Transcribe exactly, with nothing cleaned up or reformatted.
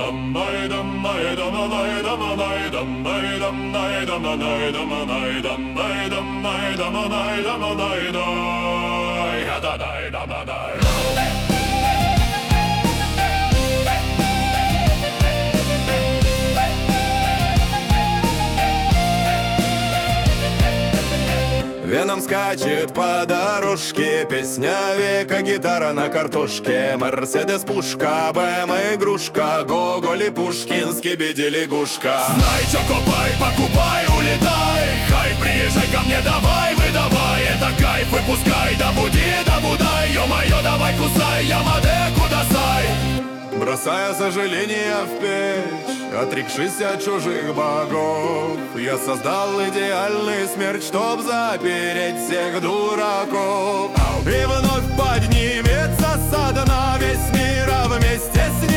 Веном скачет по дорожке, песня века, гитара на картошке. Мерседес пушка, БМ игрушка, Гоголь и Пушкин, скибиди лягушка. Знай, чё копай, покупай, улетай. Хай, приезжай ко мне, давай, выдавай. Это кайф, выпускай, да буди, да будай. Ё-моё, давай кусай, Ямаде, кудасай. Бросая сожаления в печь, отрекшись от чужих богов, я создал идеальный смерть, чтоб запереть всех дураков. И вновь поднимется со дна весь мир, а вместе с ним